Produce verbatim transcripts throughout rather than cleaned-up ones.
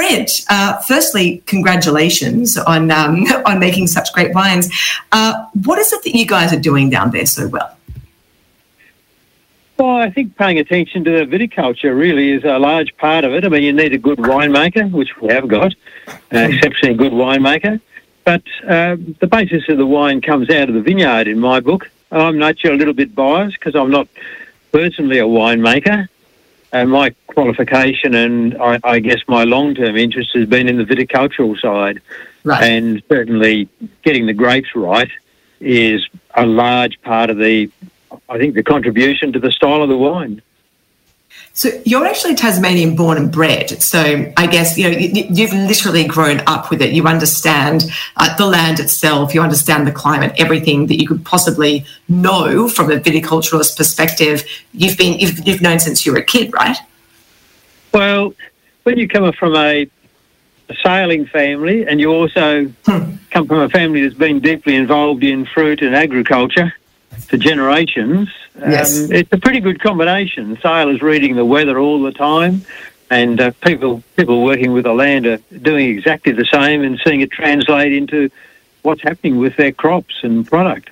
Brent, uh, firstly, congratulations on um, on making such great wines. Uh, what is it that you guys are doing down there so well? Well, I think paying attention to the viticulture really is a large part of it. I mean, you need a good winemaker, which we have got, uh, exceptionally good winemaker. But uh, the basis of the wine comes out of the vineyard in my book. I'm naturally a little bit biased because I'm not personally a winemaker. And my qualification and I, I guess my long-term interest has been in the viticultural side. Right. And certainly getting the grapes right is a large part of the, I think, the contribution to the style of the wine. So you're actually Tasmanian born and bred. So I guess, you know, you, you've literally grown up with it. You understand uh, the land itself. You understand the climate, everything that you could possibly know from a viticulturalist perspective. You've been, you've, you've known since you were a kid, right? Well, when you come from a, a sailing family and you also hmm. come from a family that's been deeply involved in fruit and agriculture for generations, yes. um, it's a pretty good combination. Sailors reading the weather all the time, and uh, people people working with the land are doing exactly the same and seeing it translate into what's happening with their crops and product.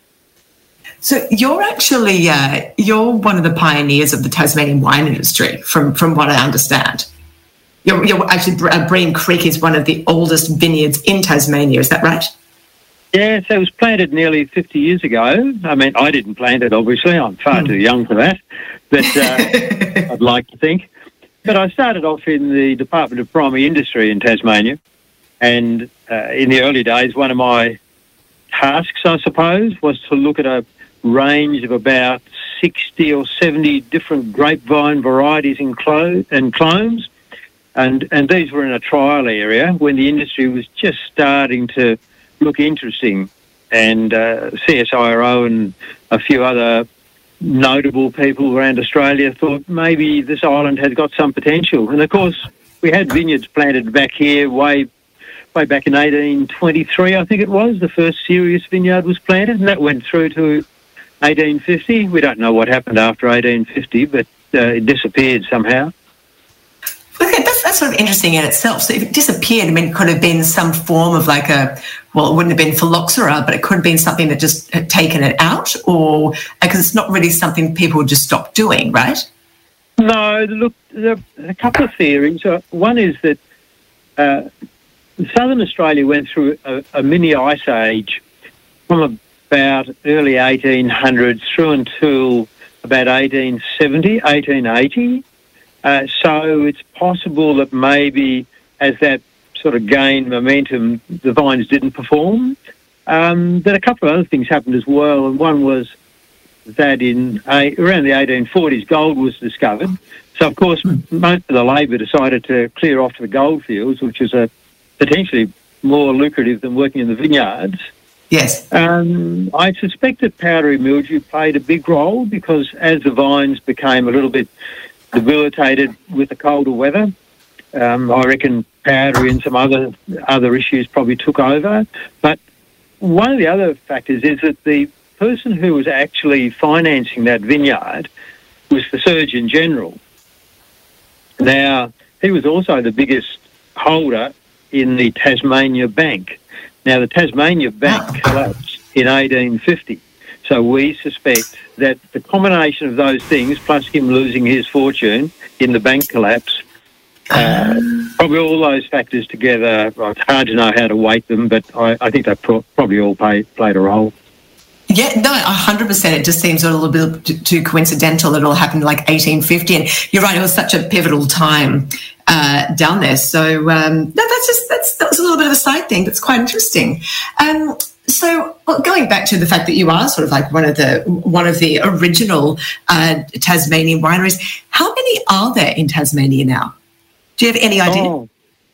So you're actually uh, you're one of the pioneers of the Tasmanian wine industry, from from what I understand. You're, you're actually uh, Bream Creek is one of the oldest vineyards in Tasmania. Is that right? Yeah, so it was planted nearly fifty years ago. I mean, I didn't plant it, obviously. I'm far mm. too young for that, but uh, I'd like to think. But I started off in the Department of Primary Industry in Tasmania, and uh, in the early days, one of my tasks, I suppose, was to look at a range of about sixty or seventy different grapevine varieties and, clo- and clones, and, and these were in a trial area when the industry was just starting to look interesting, and uh, C S I R O and a few other notable people around Australia thought maybe this island has got some potential. And of course, we had vineyards planted back here way, way back in eighteen twenty-three, I think it was. The first serious vineyard was planted, and that went through to eighteen fifty. We don't know what happened after eighteen fifty, but uh, it disappeared somehow. Okay, that's, that's sort of interesting in itself. So if it disappeared, I mean, it could have been some form of like a, well, it wouldn't have been phylloxera, but it could have been something that just had taken it out, or because it's not really something people would just stop doing, right? No, look, there are a couple of theories. Uh, one is that uh, Southern Australia went through a, a mini ice age from about early eighteen hundreds through until about eighteen seventy, eighteen eighty. Uh, so it's possible that maybe as that sort of gained momentum, the vines didn't perform. Um, but a couple of other things happened as well, and one was that in uh, around the eighteen forties, gold was discovered. So, of course, most of the labour decided to clear off to the goldfields, which is a potentially more lucrative than working in the vineyards. Yes. Um, I suspect that powdery mildew played a big role because as the vines became a little bit debilitated with the colder weather, um, I reckon powdery and some other other issues probably took over. But one of the other factors is that the person who was actually financing that vineyard was the Surgeon General. Now, he was also the biggest holder in the Tasmania Bank. Now, the Tasmania Bank collapsed in eighteen fifty. So we suspect that the combination of those things, plus him losing his fortune in the bank collapse, uh, probably all those factors together, well, it's hard to know how to weight them, but I, I think they pro- probably all play, played a role. Yeah, no, one hundred percent. It just seems a little bit too coincidental that it all happened like eighteen fifty. And you're right, it was such a pivotal time uh, down there. So, um, no, that's just, that's, that was a little bit of a side thing. That's quite interesting. Um, so well, going back to the fact that you are sort of like one of the, one of the original uh, Tasmanian wineries, how many are there in Tasmania now? Do you have any idea? Oh.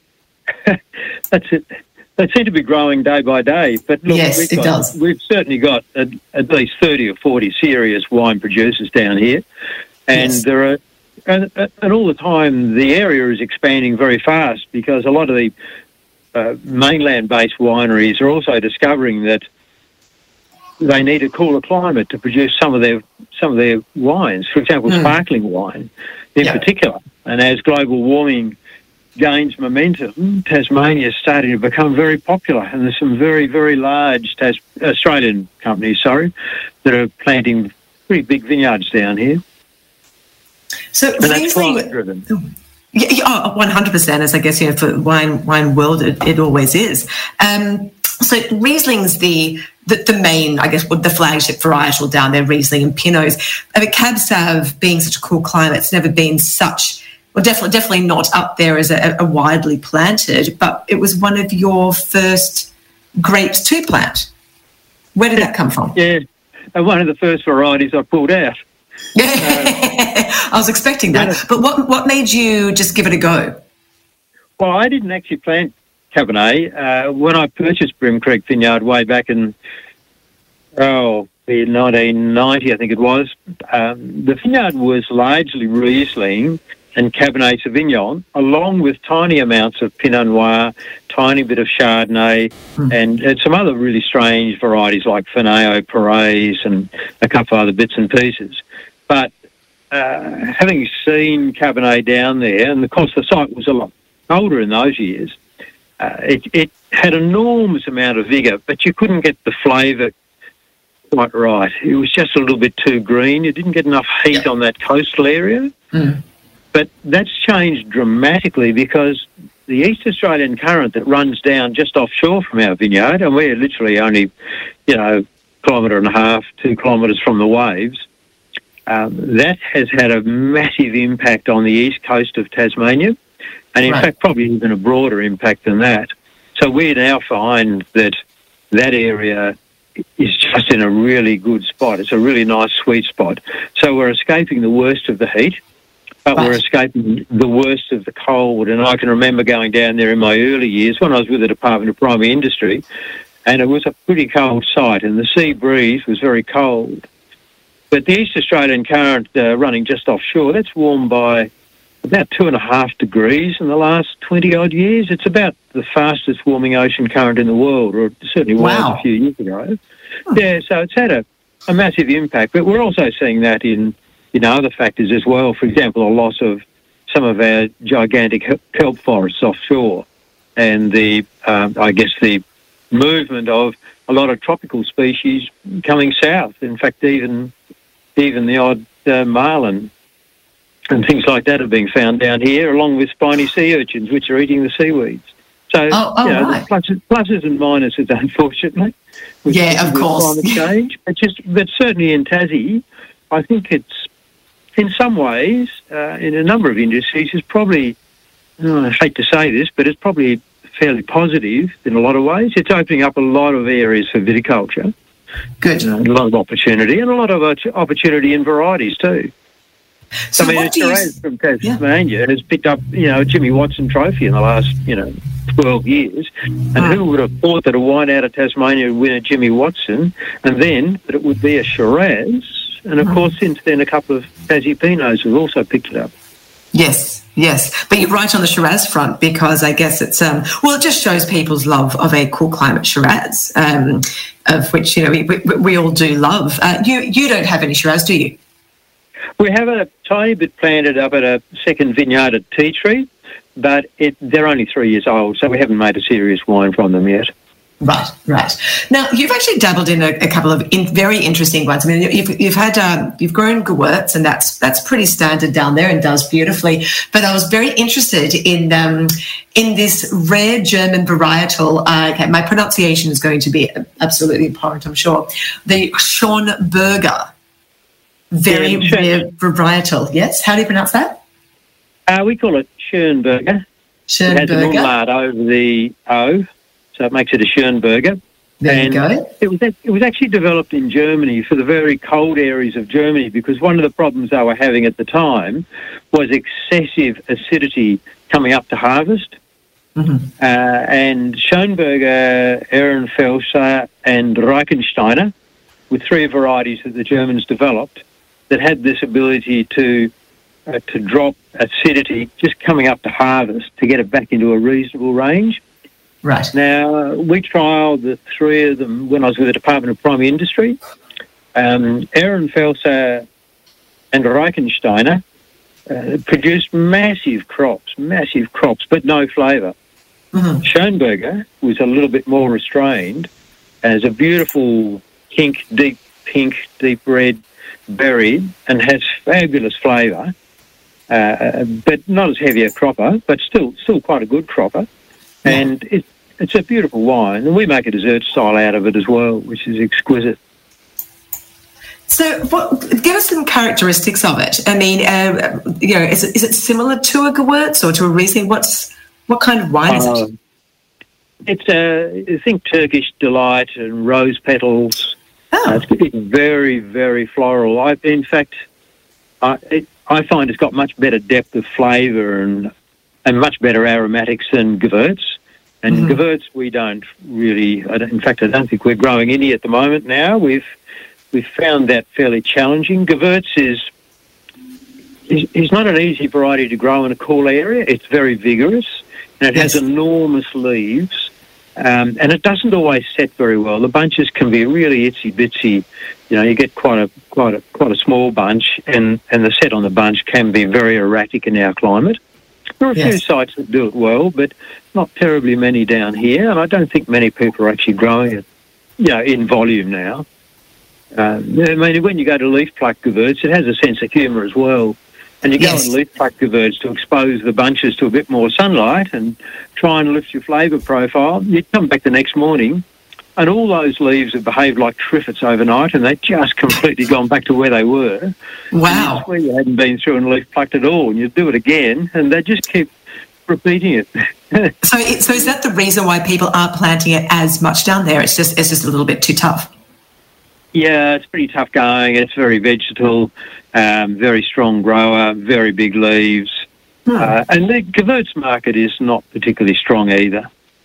That's it. They seem to be growing day by day, but look, yes, we've it got, does. We've certainly got at, at least thirty or forty serious wine producers down here, and yes. there are, and, and all the time the area is expanding very fast because a lot of the uh, mainland-based wineries are also discovering that they need a cooler climate to produce some of their some of their wines. For example, mm. sparkling wine in yeah. particular, and as global warming gains momentum, Tasmania is starting to become very popular, and there's some very, very large Tas- Australian companies, sorry, that are planting pretty big vineyards down here. So and that's climate-driven. Yeah, yeah, oh, one hundred percent, as I guess, you know, for wine wine world, it, it always is. Um, so Riesling's the, the the main, I guess, the flagship varietal down there, Riesling and Pinots. I mean, Cab Sav, being such a cool climate, it's never been such, well, definitely definitely not up there as a, a widely planted, but it was one of your first grapes to plant. Where did that come from? Yeah, and one of the first varieties I pulled out. Yeah, I was expecting that. But what what made you just give it a go? Well, I didn't actually plant Cabernet. Uh, when I purchased Brim Creek Vineyard way back in, oh, in nineteen ninety, I think it was, um, the vineyard was largely Riesling and Cabernet Sauvignon, along with tiny amounts of Pinot Noir, tiny bit of Chardonnay, mm. and, and some other really strange varieties like Finao, Perez, and a couple of other bits and pieces. But uh, having seen Cabernet down there, and of course the site was a lot older in those years, uh, it, it had enormous amount of vigour, but you couldn't get the flavour quite right. It was just a little bit too green. You didn't get enough heat on that coastal area. Mm. But that's changed dramatically because the East Australian current that runs down just offshore from our vineyard, and we're literally only, you know, kilometre and a half, two kilometres from the waves, um, that has had a massive impact on the east coast of Tasmania, and in right. fact probably even a broader impact than that. So we now find that that area is just in a really good spot. It's a really nice sweet spot. So we're escaping the worst of the heat, but right. we're escaping the worst of the cold. And I can remember going down there in my early years when I was with the Department of Primary Industry, and it was a pretty cold site, and the sea breeze was very cold. But the East Australian current uh, running just offshore, that's warmed by about two and a half degrees in the last twenty-odd years. It's about the fastest warming ocean current in the world, or it certainly was wow. a few years ago. Oh. Yeah, so it's had a, a massive impact. But we're also seeing that in, you know, other factors as well. For example, a loss of some of our gigantic kelp forests offshore, and the, um, I guess, the movement of a lot of tropical species coming south. In fact, even even the odd uh, marlin and things like that are being found down here, along with spiny sea urchins, which are eating the seaweeds. So, oh, oh, you know, right. pluses, pluses and minuses, unfortunately. Yeah, of course. Climate change. But, just, but certainly in Tassie, I think it's, in some ways, uh, in a number of industries, is probably, oh, I hate to say this, but it's probably fairly positive in a lot of ways. It's opening up a lot of areas for viticulture. Good. You know, a lot of opportunity, and a lot of opportunity in varieties too. So I mean, what do you... Shiraz from Tasmania yeah. has picked up, you know, a Jimmy Watson trophy in the last, you know, twelve years. And oh. who would have thought that a wine out of Tasmania would win a Jimmy Watson, and then that it would be a Shiraz? And of oh. course, since then, a couple of Tassie Pinots have also picked it up. Yes, yes. But you're right on the Shiraz front, because I guess it's, um, well, it just shows people's love of a cool climate Shiraz, um, of which, you know, we, we, we all do love. Uh, you, you don't have any Shiraz, do you? We have a tiny bit planted up at a second vineyard at Tea Tree, but it, they're only three years old, so we haven't made a serious wine from them yet. Right, right. Now, you've actually dabbled in a, a couple of in, very interesting ones. I mean, you've, you've had um, you've grown Gewurz, and that's that's pretty standard down there and does beautifully. But I was very interested in um, in this rare German varietal. Uh, okay, my pronunciation is going to be absolutely abhorrent, I'm sure. The Schönberger, very yeah, rare varietal. Yes, how do you pronounce that? Uh, we call it Schönberger. Schönberger. It has an umlaut over the O. So it makes it a Schönberger. There and you go. It was, it was actually developed in Germany for the very cold areas of Germany, because one of the problems they were having at the time was excessive acidity coming up to harvest. Mm-hmm. Uh, and Schönberger, Ehrenfelser and Reichensteiner were three varieties that the Germans developed that had this ability to uh, to drop acidity just coming up to harvest to get it back into a reasonable range. Right. Now, we trialled the three of them when I was with the Department of Primary Industry. Um, Ehrenfelser and Reichensteiner uh, produced massive crops, massive crops, but no flavour. Mm-hmm. Schoenberger was a little bit more restrained, and is a beautiful pink, deep pink, deep red berry, and has fabulous flavour, uh, but not as heavy a cropper, but still still quite a good cropper. Yeah. And it, it's a beautiful wine, and we make a dessert style out of it as well, which is exquisite. So, what, give us some characteristics of it. I mean, uh, you know, is it is it similar to a Gewurz or to a Riesling? What's what kind of wine is uh, it? It's a, I think, Turkish delight and rose petals. Oh. Uh, it's, it's very, very floral. I, in fact, I, it, I find it's got much better depth of flavour and and much better aromatics than Gewurz. And mm-hmm. Gewurz, we don't really. I don't, in fact, I don't think we're growing any at the moment. Now we've we've found that fairly challenging. Gewurz is is, is not an easy variety to grow in a cool area. It's very vigorous, and it yes. has enormous leaves. Um, and it doesn't always set very well. The bunches can be really itsy bitsy. You know, you get quite a quite a quite a small bunch, and, and the set on the bunch can be very erratic in our climate. There are a yes. few sites that do it well, but not terribly many down here, and I don't think many people are actually growing it, you know, in volume now. Um, I mean, when you go to leaf pluck Gewurz, it has a sense of humour as well. And you go yes. and leaf pluck Gewurz to expose the bunches to a bit more sunlight and try and lift your flavour profile. You come back the next morning, and all those leaves have behaved like triffids overnight, and they've just completely gone back to where they were. Wow. And where you hadn't been through and leaf plucked at all, and you do it again, and they just keep repeating it. so, it, so is that the reason why people aren't planting it as much down there? It's just it's just a little bit too tough. Yeah, it's pretty tough going. It's very vegetal, um, very strong grower, very big leaves. Hmm. Uh, and the Gewurz market is not particularly strong either.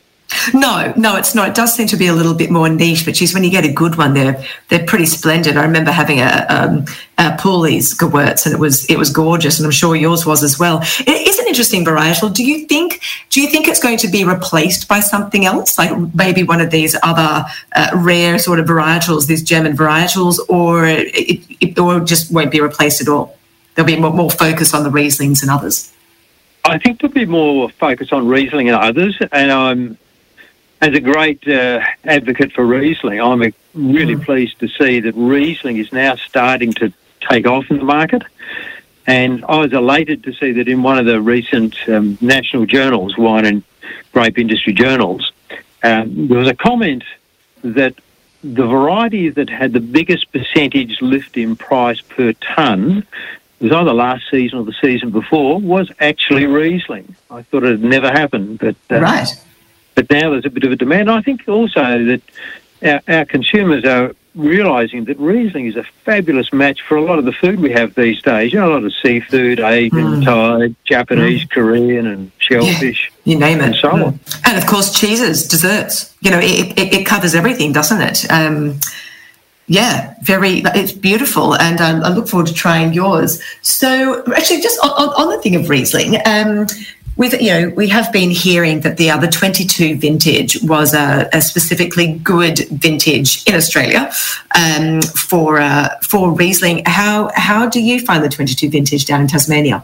No, no, it's not. It does seem to be a little bit more niche, but geez, when you get a good one, they're they're pretty splendid. I remember having a, um, a Pooley's Gewurz, and it was it was gorgeous, and I'm sure yours was as well. It is an interesting varietal. Do you think do you think it's going to be replaced by something else, like maybe one of these other uh, rare sort of varietals, these German varietals, or it, it or just won't be replaced at all? There'll be more, more focus on the Rieslings and others. I think there'll be more focus on Riesling and others, and I'm. As a great uh, advocate for Riesling, I'm really mm. pleased to see that Riesling is now starting to take off in the market. And I was elated to see that in one of the recent um, national journals, wine and grape industry journals, um, there was a comment that the variety that had the biggest percentage lift in price per tonne, it was either last season or the season before, was actually Riesling. I thought it had never happened, but uh, right. But now there's a bit of a demand. I think also that our, our consumers are realising that Riesling is a fabulous match for a lot of the food we have these days. You know, a lot of seafood, Asian, mm. Thai, Japanese, mm. Korean, and shellfish. Yeah, you name it. And so mm. on. And, of course, cheeses, desserts. You know, it, it, it covers everything, doesn't it? Um, yeah, very, it's beautiful, and um, I look forward to trying yours. So, actually, just on, on, on the thing of Riesling, um, We've, you know, we have been hearing that the other twenty-two vintage was a, a specifically good vintage in Australia um, for uh, for Riesling. How how do you find the twenty-two vintage down in Tasmania?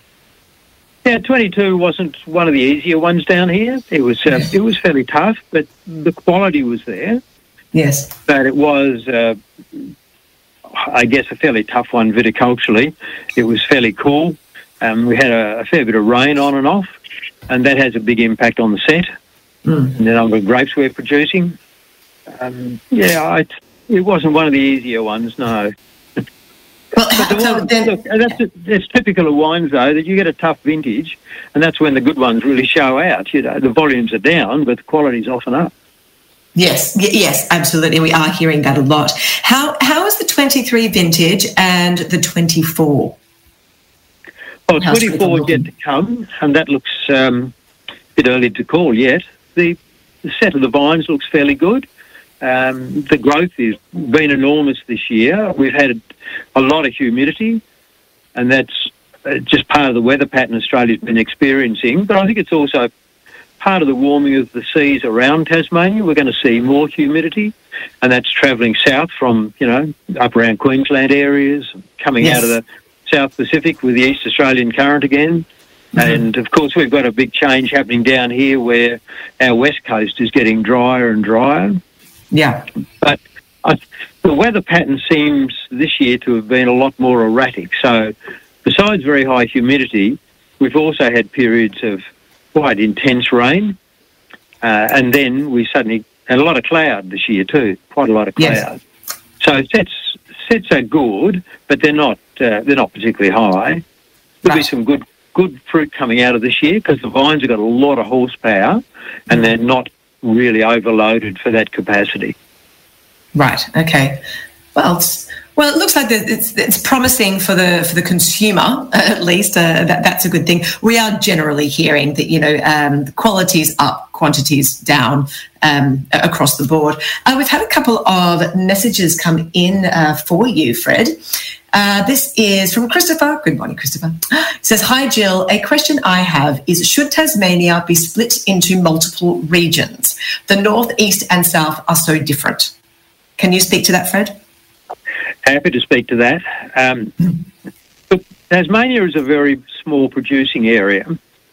Yeah, twenty-two wasn't one of the easier ones down here. It was uh, it was fairly tough, but the quality was there. Yes, but it was, uh, I guess, a fairly tough one viticulturally. It was fairly cool. Um, we had a, a fair bit of rain on and off, and that has a big impact on the scent mm. and the number of grapes we're producing. Um, yeah, I, it wasn't one of the easier ones, no. Well, but the so wine, then, look, that's, that's typical of wines, though, that you get a tough vintage, and that's when the good ones really show out. You know, the volumes are down, but the quality's often up. Yes, yes, absolutely. We are hearing that a lot. How how is the twenty-three vintage and the twenty-four? Well, twenty-four is yet to come, and that looks um, a bit early to call yet. The, the set of the vines looks fairly good. Um, the growth has been enormous this year. We've had a lot of humidity, and that's just part of the weather pattern Australia's been experiencing. But I think it's also part of the warming of the seas around Tasmania. We're going to see more humidity, and that's travelling south from, you know, up around Queensland areas, coming yes. out of the South Pacific with the East Australian current again. Mm-hmm. And, of course, we've got a big change happening down here where our west coast is getting drier and drier. Yeah. But I, the weather pattern seems this year to have been a lot more erratic. So besides very high humidity, we've also had periods of quite intense rain. Uh, and then we suddenly had a lot of cloud this year too, quite a lot of cloud. Yes. So sets, sets are good, but they're not, uh, they're not particularly high. There'll Right. be some good good fruit coming out of this year because the vines have got a lot of horsepower and they're not really overloaded for that capacity. Right. Okay. Well, it's, well, it looks like that it's it's promising for the for the consumer uh, at least. Uh, that that's a good thing. We are generally hearing that you know um, quality's up, quantities down um, across the board. Uh, we've had a couple of messages come in uh, for you, Fred. Uh, this is from Christopher. Good morning, Christopher. It says, hi, Jill. A question I have is, should Tasmania be split into multiple regions? The north, east and south are so different. Can you speak to that, Fred? Happy to speak to that. Um, look, Tasmania is a very small producing area,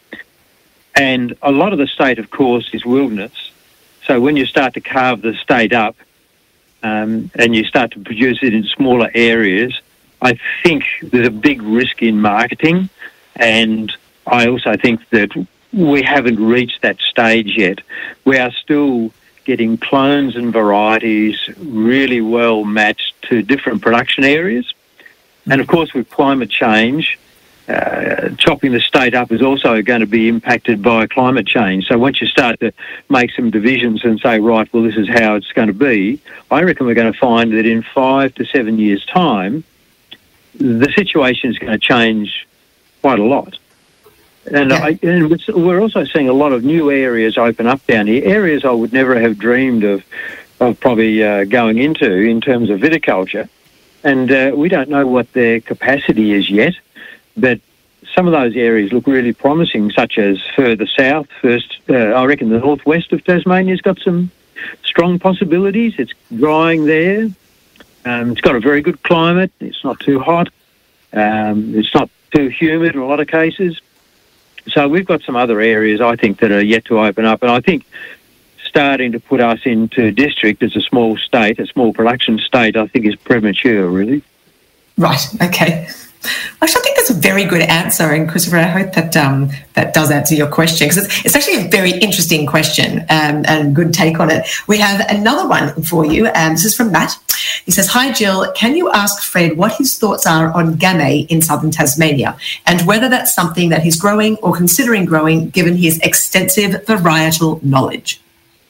and a lot of the state, of course, is wilderness. So when you start to carve the state up um, and you start to produce it in smaller areas, I think there's a big risk in marketing, and I also think that we haven't reached that stage yet. We are still getting clones and varieties really well matched to different production areas. And, of course, with climate change, uh, chopping the state up is also going to be impacted by climate change. So once you start to make some divisions and say, right, well, this is how it's going to be, I reckon we're going to find that in five to seven years' time, the situation is going to change quite a lot. And, Yeah. I, and we're also seeing a lot of new areas open up down here, areas I would never have dreamed of, of probably uh, going into in terms of viticulture. And uh, we don't know what their capacity is yet, but some of those areas look really promising, such as further south. First, uh, I reckon the northwest of Tasmania's got some strong possibilities. It's drying there. Um, it's got a very good climate. It's not too hot. Um, it's not too humid in a lot of cases. So we've got some other areas, I think, that are yet to open up. And I think starting to put us into district as a small state, a small production state, I think is premature, really. Right. Okay. Actually, I think that's a very good answer, and Christopher, I hope that um, that does answer your question, because it's, it's actually a very interesting question um, and good take on it. We have another one for you, and this is from Matt. He says, hi, Jill, can you ask Fred what his thoughts are on Gamay in southern Tasmania and whether that's something that he's growing or considering growing given his extensive varietal knowledge?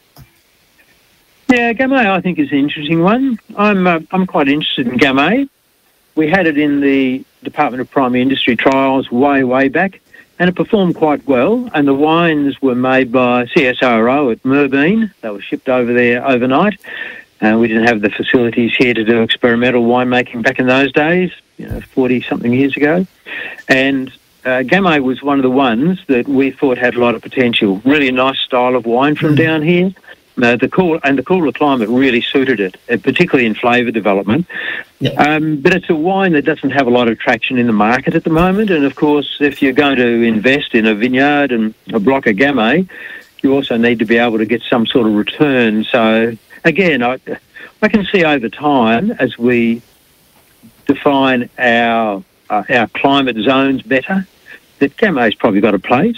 Yeah, Gamay I think is an interesting one. I'm uh, I'm quite interested in Gamay. We had it in the Department of Primary Industry trials way, way back, and it performed quite well. And the wines were made by C S R O at Merbeen. They were shipped over there overnight. Uh, we didn't have the facilities here to do experimental winemaking back in those days, you know, forty-something years ago. And uh, Gamay was one of the ones that we thought had a lot of potential. Really nice style of wine from mm-hmm. down here. Uh, the cool and the cooler climate really suited it, uh, particularly in flavour development. Yeah. Um, but it's a wine that doesn't have a lot of traction in the market at the moment. And of course, if you're going to invest in a vineyard and a block of Gamay, you also need to be able to get some sort of return. So again, I, I can see over time as we define our uh, our climate zones better, that Gamay's probably got a place.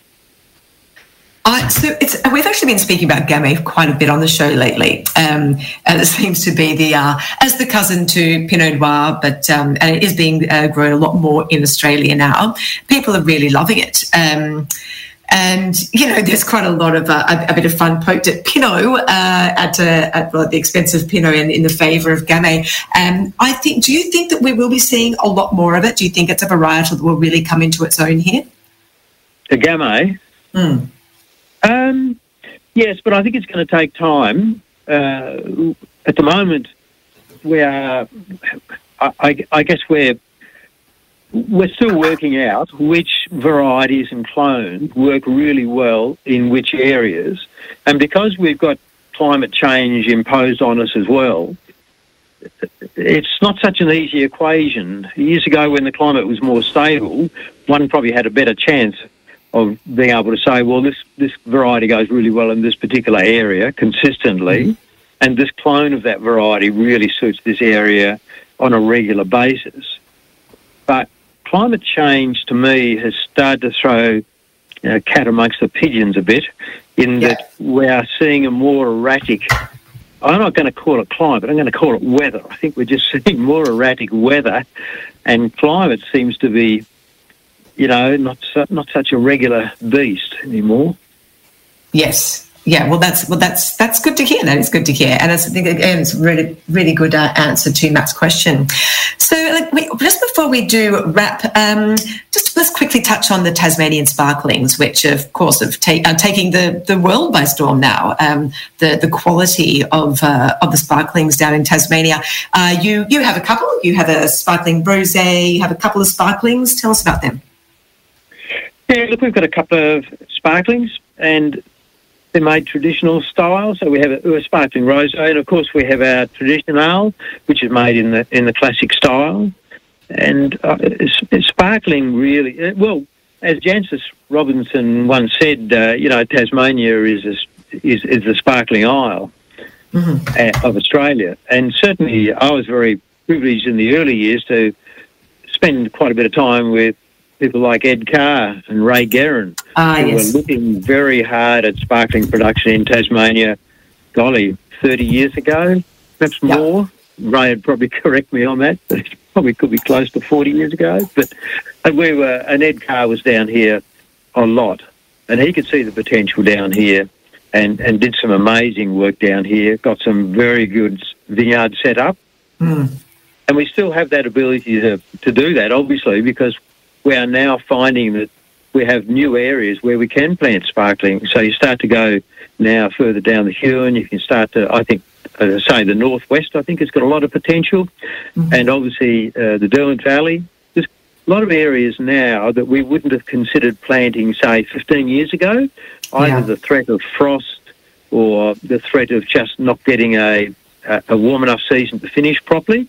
Uh, so it's, we've actually been speaking about Gamay quite a bit on the show lately. Um, and it seems to be the uh, as the cousin to Pinot Noir, but um, and it is being uh, grown a lot more in Australia now. People are really loving it. Um, and, you know, there's quite a lot of uh, a, a bit of fun poked at Pinot uh, at, uh, at well, the expense of Pinot in, in the favour of Gamay. Um, I think. Do you think that we will be seeing a lot more of it? Do you think it's a varietal that will really come into its own here? The Gamay? Mm. Um, yes, but I think it's going to take time. Uh, at the moment, we are, I, I, I guess we're, we're still working out which varieties and clones work really well in which areas. And because we've got climate change imposed on us as well, it's not such an easy equation. Years ago, when the climate was more stable, one probably had a better chance of being able to say, well, this, this variety goes really well in this particular area consistently, mm-hmm. and this clone of that variety really suits this area on a regular basis. But climate change, to me, has started to throw you know, cat amongst the pigeons a bit, in yeah. that we are seeing a more erratic, I'm not going to call it climate, I'm going to call it weather. I think we're just seeing more erratic weather, and climate seems to be, you know, not su- not such a regular beast anymore. Yes. Yeah, well, that's well, that's that's good to hear. That is good to hear, and that's, I think again, it's a really, really good uh, answer to Matt's question. So, like, we, just before we do wrap, um, just let's quickly touch on the Tasmanian sparklings, which, of course, have ta- are taking the, the world by storm now. Um, the the quality of uh, of the sparklings down in Tasmania. Uh, you you have a couple. You have a sparkling rosé. You have a couple of sparklings. Tell us about them. Yeah, look, we've got a couple of sparklings, and they're made traditional style. So we have a, a sparkling rosé, and of course we have our traditional ale, which is made in the in the classic style. And uh, it's, it's sparkling really, uh, well, as Jancis Robinson once said, uh, you know, Tasmania is a, is is the sparkling isle mm-hmm. uh, of Australia. And certainly I was very privileged in the early years to spend quite a bit of time with people like Ed Carr and Ray Guerin, ah, who yes. were looking very hard at sparkling production in Tasmania, golly, thirty years ago, perhaps yep. more. Ray would probably correct me on that, but it probably could be close to forty years ago. But and we were, and Ed Carr was down here a lot, and he could see the potential down here, and, and did some amazing work down here, got some very good vineyards set up. Mm. And we still have that ability to, to do that, obviously, because we are now finding that we have new areas where we can plant sparkling. So you start to go now further down the Huon. You can start to, I think, uh, say the northwest, I think, has got a lot of potential. Mm-hmm. And obviously uh, the Derwent Valley. There's a lot of areas now that we wouldn't have considered planting, say, fifteen years ago. Either yeah. the threat of frost or the threat of just not getting a, a, a warm enough season to finish properly.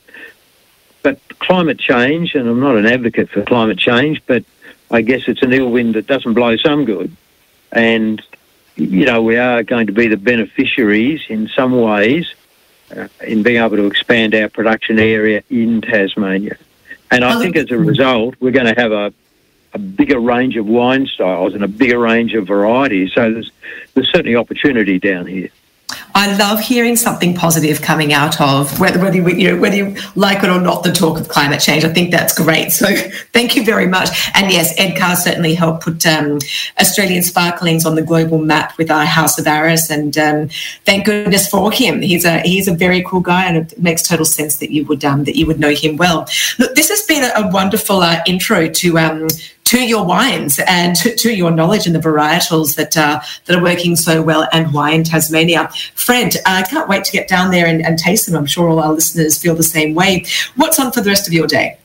But climate change, and I'm not an advocate for climate change, but I guess it's an ill wind that doesn't blow some good. And, you know, we are going to be the beneficiaries in some ways uh, in being able to expand our production area in Tasmania. And I think as a result, we're going to have a, a bigger range of wine styles and a bigger range of varieties. So there's, there's certainly opportunity down here. I love hearing something positive coming out of whether whether you, you know, whether you like it or not, the talk of climate change. I think that's great. So thank you very much. And yes, Ed Carr certainly helped put um, Australian sparklings on the global map with our House of Arras, and um, thank goodness for him. He's a he's a very cool guy, and it makes total sense that you would um, that you would know him well. Look, this has been a, a wonderful uh, intro to. Um, to your wines and to, to your knowledge in the varietals that uh, that are working so well and why in Tasmania. Fred, I uh, can't wait to get down there and, and taste them. I'm sure all our listeners feel the same way. What's on for the rest of your day?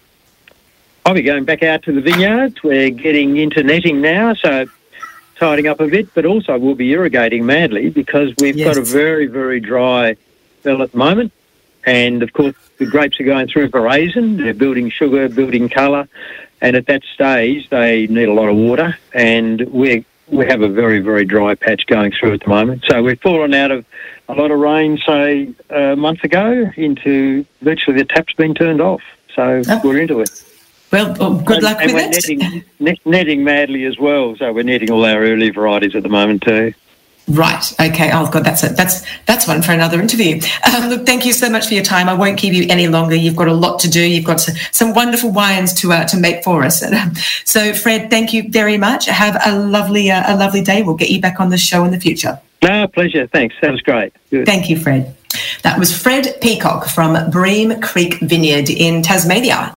I'll be going back out to the vineyards. We're getting into netting now, so tidying up a bit, but also we'll be irrigating madly because we've yes. got a very, very dry spell at the moment. And, of course, the grapes are going through veraison. They're building sugar, building colour. And at that stage, they need a lot of water, and we we have a very, very dry patch going through at the moment. So we've fallen out of a lot of rain, say, a month ago, into virtually the tap's been turned off. So oh. we're into it. Well, well good and, luck and with we're it. Netting, net, netting madly as well. So we're netting all our early varieties at the moment too. Right. Okay. Oh, God, that's it. That's that's one for another interview. Um, look, thank you so much for your time. I won't keep you any longer. You've got a lot to do. You've got some, some wonderful wines to uh, to make for us. And, um, so, Fred, thank you very much. Have a lovely uh, a lovely day. We'll get you back on the show in the future. No, pleasure. Thanks. That was great. Good. Thank you, Fred. That was Fred Peacock from Bream Creek Vineyard in Tasmania.